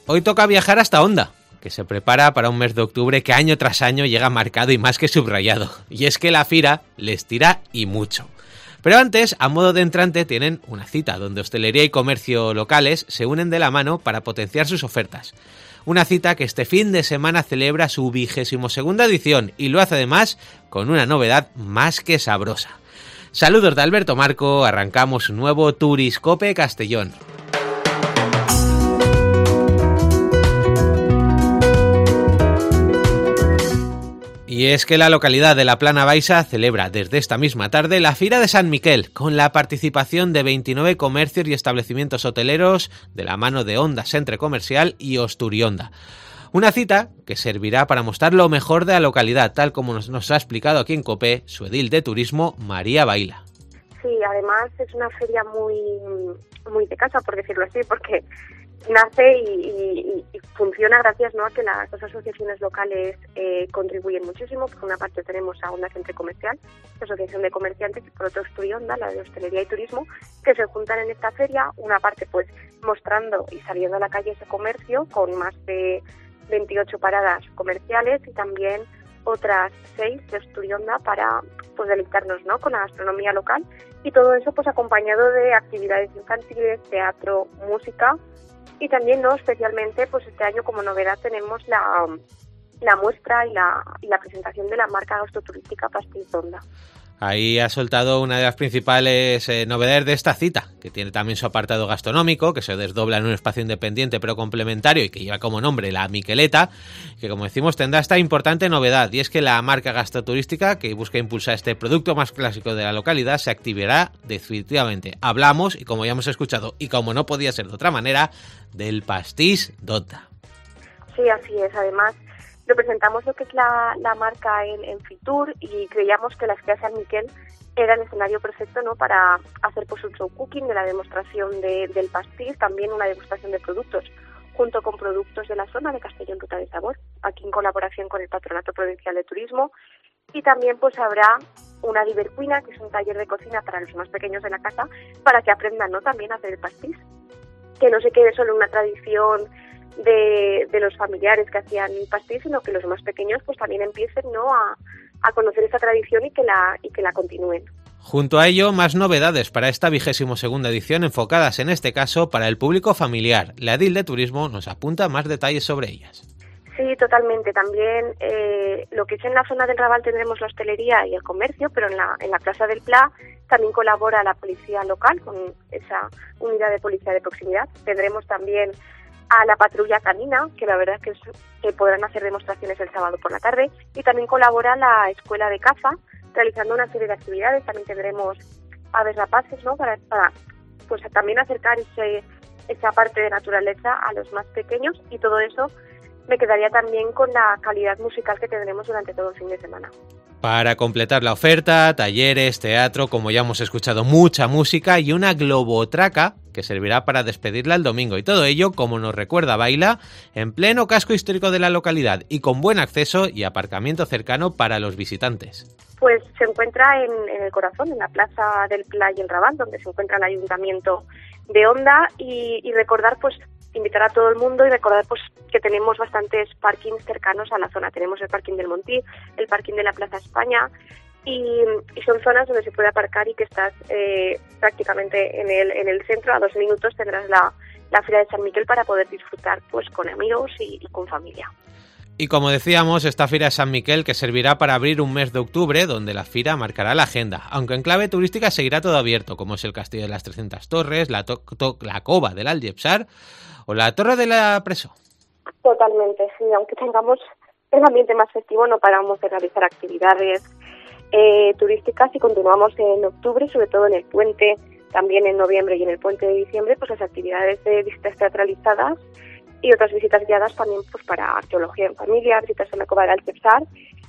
Hoy toca viajar hasta Onda, que se prepara para un mes de octubre que año tras año llega marcado y más que subrayado. Y es que la Fira les tira y mucho. Pero antes, a modo de entrante, tienen una cita donde hostelería y comercio locales se unen de la mano para potenciar sus ofertas. Una cita que este fin de semana celebra su 22ª edición y lo hace además con una novedad más que sabrosa. Saludos de Alberto Marco, arrancamos un nuevo Turiscope Castellón. Y es que la localidad de la Plana Baixa celebra desde esta misma tarde la Fira de San Miquel, con la participación de 29 comercios y establecimientos hoteleros de la mano de Onda Centre Comercial y Osturionda. Una cita que servirá para mostrar lo mejor de la localidad, tal como nos ha explicado aquí en COPE su edil de turismo, María Baila. Sí, además es una feria muy de casa, por decirlo así, porque nace y funciona gracias, ¿no?, a que las dos asociaciones locales contribuyen muchísimo. Por una parte tenemos a Onda Centre Comercial, la Asociación de Comerciantes, y por otro Osturionda, la de Hostelería y Turismo, que se juntan en esta feria, una parte pues mostrando y saliendo a la calle ese comercio con más de 28 paradas comerciales y también otras 6 de Osturionda para pues deleitarnos, ¿no?, con la gastronomía local, y todo eso pues acompañado de actividades infantiles, teatro, música. Y también, ¿no?, especialmente, pues este año como novedad tenemos la muestra y la presentación de la marca gastroturística Pastis Onda. Ahí ha soltado una de las principales novedades de esta cita, que tiene también su apartado gastronómico, que se desdobla en un espacio independiente pero complementario y que lleva como nombre la Miqueleta, que como decimos tendrá esta importante novedad, y es que la marca gastroturística que busca impulsar este producto más clásico de la localidad se activará definitivamente. Hablamos, y como ya hemos escuchado, y como no podía ser de otra manera, del Pastis D'Onda. Sí, así es. Además, representamos lo que es la marca en Fitur y creíamos que la Fira de San Miquel era el escenario perfecto, ¿no?, para hacer pues un show cooking de la demostración del pastis, también una degustación de productos junto con productos de la zona de Castellón Ruta de Sabor, aquí en colaboración con el Patronato Provincial de Turismo. Y también pues habrá una divercuina, que es un taller de cocina para los más pequeños de la casa, para que aprendan, ¿no?, también a hacer el pastis, que no se quede solo una tradición de los familiares que hacían pastis, sino que los más pequeños pues también empiecen, ¿no?, a conocer esta tradición y que la continúen. Junto a ello, más novedades para esta 22ª edición enfocadas en este caso para el público familiar. La edil de Turismo nos apunta más detalles sobre ellas. Sí, totalmente. También lo que es en la zona del Raval tendremos la hostelería y el comercio, pero en la Plaza del Pla también colabora la policía local con esa unidad de policía de proximidad. Tendremos también a la patrulla canina, que la verdad es que podrán hacer demostraciones el sábado por la tarde, y también colabora la escuela de caza, realizando una serie de actividades. También tendremos aves rapaces, ¿no?, para pues también acercar esa parte de naturaleza a los más pequeños, y todo eso me quedaría también con la calidad musical que tendremos durante todo el fin de semana. Para completar la oferta, talleres, teatro, como ya hemos escuchado, mucha música y una globotraca que servirá para despedirla el domingo. Y todo ello, como nos recuerda Baila, en pleno casco histórico de la localidad y con buen acceso y aparcamiento cercano para los visitantes. Pues se encuentra en el corazón, en la Plaza del Pla y el Raval, donde se encuentra el Ayuntamiento de Onda, y recordar, pues, invitar a todo el mundo y recordar pues que tenemos bastantes parkings cercanos a la zona. Tenemos el parking del Montí, el parking de la Plaza España, y son zonas donde se puede aparcar y que estás prácticamente en el centro. A 2 minutos tendrás la Fira de San Miquel para poder disfrutar pues con amigos y con familia. Y como decíamos, esta Fira de San Miquel que servirá para abrir un mes de octubre donde la Fira marcará la agenda, aunque en clave turística seguirá todo abierto, como es el Castillo de las 300 Torres, la Cova del Algepsar o la Torre de la Presó. Totalmente, sí, aunque tengamos el ambiente más festivo, no paramos de realizar actividades turísticas y continuamos en octubre, sobre todo en el puente, también en noviembre y en el puente de diciembre, pues las actividades de visitas teatralizadas y otras visitas guiadas también pues para arqueología en familia, visitas a la Cova del Algepsar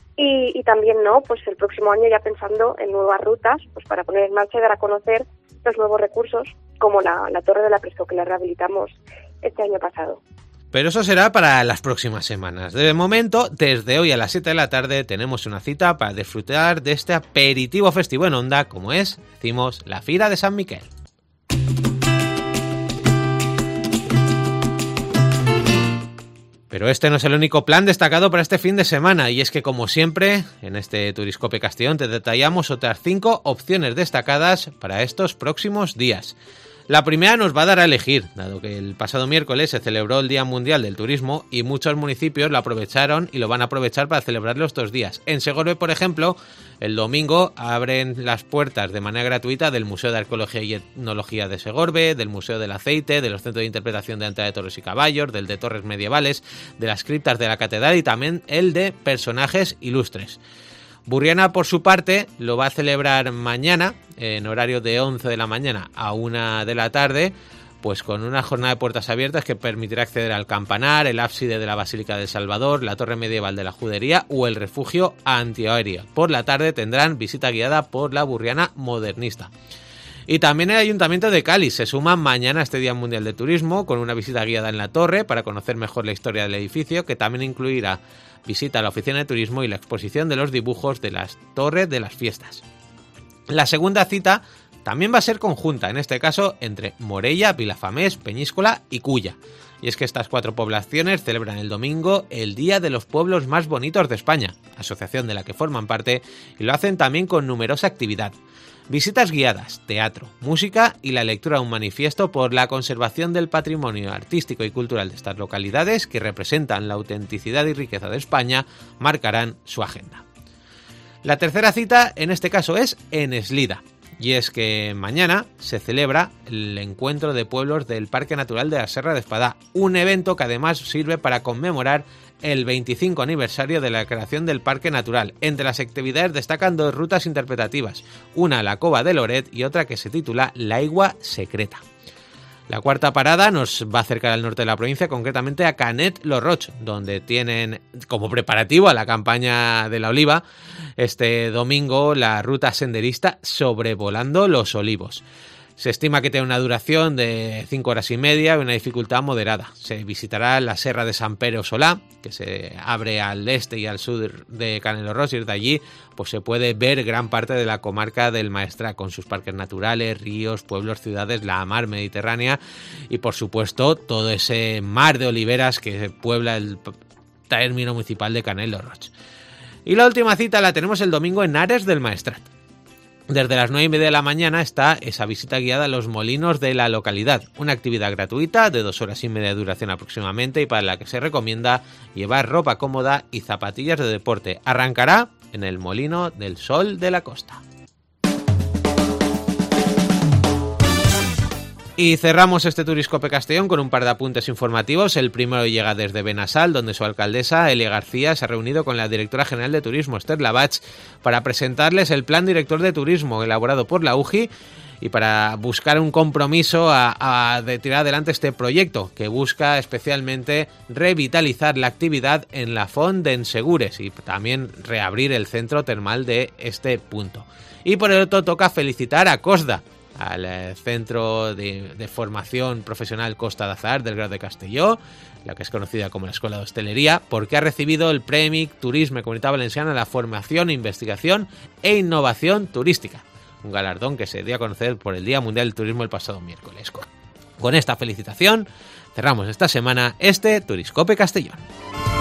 y también, ¿no?, pues el próximo año ya pensando en nuevas rutas pues para poner en marcha y dar a conocer los nuevos recursos como la Torre de la Presó, que la rehabilitamos este año pasado. Pero eso será para las próximas semanas. De momento, desde hoy a las 7 de la tarde tenemos una cita para disfrutar de este aperitivo festivo en Onda, como es, decimos, la Fira de San Miquel. Pero este no es el único plan destacado para este fin de semana, y es que, como siempre, en este Turiscope Castellón te detallamos otras 5 opciones destacadas para estos próximos días. La primera nos va a dar a elegir, dado que el pasado miércoles se celebró el Día Mundial del Turismo y muchos municipios lo aprovecharon y lo van a aprovechar para celebrarlo estos días. En Segorbe, por ejemplo, el domingo abren las puertas de manera gratuita del Museo de Arqueología y Etnología de Segorbe, del Museo del Aceite, de los Centros de Interpretación de Anta de Toros y Caballos, del de Torres Medievales, de las criptas de la Catedral y también el de Personajes Ilustres. Burriana, por su parte, lo va a celebrar mañana, en horario de 11 de la mañana a 1 de la tarde, pues con una jornada de puertas abiertas que permitirá acceder al campanar, el ábside de la Basílica del Salvador, la torre medieval de la Judería o el refugio antiaéreo. Por la tarde tendrán visita guiada por la Burriana modernista. Y también el Ayuntamiento de Cáliz se suma mañana a este Día Mundial de Turismo con una visita guiada en la torre para conocer mejor la historia del edificio, que también incluirá visita a la oficina de turismo y la exposición de los dibujos de las torres de las fiestas. La segunda cita también va a ser conjunta, en este caso entre Morella, Vilafamés, Peñíscola y Culla. Y es que estas 4 poblaciones celebran el domingo el Día de los Pueblos Más Bonitos de España, asociación de la que forman parte, y lo hacen también con numerosa actividad. Visitas guiadas, teatro, música y la lectura de un manifiesto por la conservación del patrimonio artístico y cultural de estas localidades que representan la autenticidad y riqueza de España marcarán su agenda. La tercera cita en este caso es en Eslida, y es que mañana se celebra el encuentro de pueblos del Parque Natural de la Serra de Espadá, un evento que además sirve para conmemorar el 25 aniversario de la creación del Parque Natural. Entre las actividades destacan 2 rutas interpretativas, una a la Cova de Loret y otra que se titula L'Aigua Secreta. La cuarta parada nos va a acercar al norte de la provincia, concretamente a Canet lo Roig, donde tienen como preparativo a la campaña de la oliva este domingo la ruta senderista Sobrevolando los Olivos. Se estima que tiene una duración de 5 horas y media y una dificultad moderada. Se visitará la Serra de Sant Pere Solà, que se abre al este y al sur de Canet lo Roig, y desde allí pues se puede ver gran parte de la comarca del Maestrat, con sus parques naturales, ríos, pueblos, ciudades, la mar Mediterránea y por supuesto todo ese mar de oliveras que puebla el término municipal de Canet lo Roig. Y la última cita la tenemos el domingo en Ares del Maestrat. Desde las 9:30 de la mañana está esa visita guiada a los molinos de la localidad, una actividad gratuita de 2 horas y media de duración aproximadamente y para la que se recomienda llevar ropa cómoda y zapatillas de deporte. Arrancará en el Molino del Sol de la Costa. Y cerramos este Turiscope Castellón con un par de apuntes informativos. El primero llega desde Benassal, donde su alcaldesa, Elia García, se ha reunido con la directora general de Turismo, Esther Lavach, para presentarles el Plan Director de Turismo elaborado por la UGI y para buscar un compromiso de tirar adelante este proyecto, que busca especialmente revitalizar la actividad en la Font d'en Segures y también reabrir el centro termal de este punto. Y por el otro toca felicitar a COSDA, al Centro de Formación Profesional Costa d'Azar del Grau de Castelló, la que es conocida como la Escuela de Hostelería, porque ha recibido el Premi Turisme Comunitat Valenciana a la formación, investigación e innovación turística, un galardón que se dio a conocer por el Día Mundial del Turismo el pasado miércoles. Con esta felicitación cerramos esta semana este Turiscope Castellón.